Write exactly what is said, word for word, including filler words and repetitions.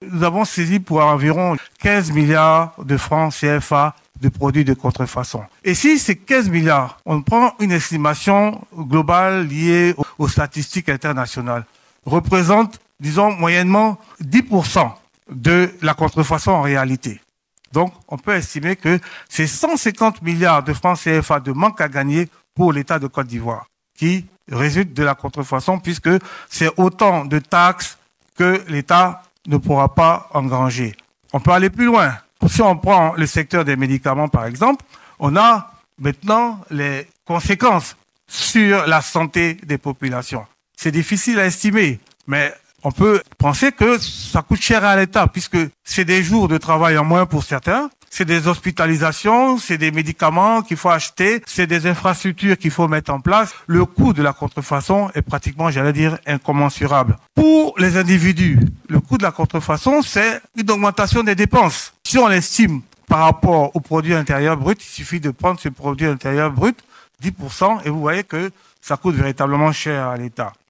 nous avons saisi pour environ quinze milliards de francs C F A de produits de contrefaçon. Et si ces quinze milliards, on prend une estimation globale liée aux statistiques internationales, représente, disons, moyennement dix pour cent de la contrefaçon en réalité. Donc, on peut estimer que c'est cent cinquante milliards de francs C F A de manque à gagner pour l'État de Côte d'Ivoire, qui résulte de la contrefaçon, puisque c'est autant de taxes que l'État ne pourra pas engranger. On peut aller plus loin. Si on prend le secteur des médicaments, par exemple, on a maintenant les conséquences sur la santé des populations. C'est difficile à estimer, mais on peut penser que ça coûte cher à l'État, puisque c'est des jours de travail en moins pour certains, c'est des hospitalisations, c'est des médicaments qu'il faut acheter, c'est des infrastructures qu'il faut mettre en place. Le coût de la contrefaçon est pratiquement, j'allais dire, incommensurable. Pour les individus, le coût de la contrefaçon, c'est une augmentation des dépenses. Si on l'estime par rapport au produit intérieur brut, il suffit de prendre ce produit intérieur brut, dix pour cent, et vous voyez que ça coûte véritablement cher à l'État.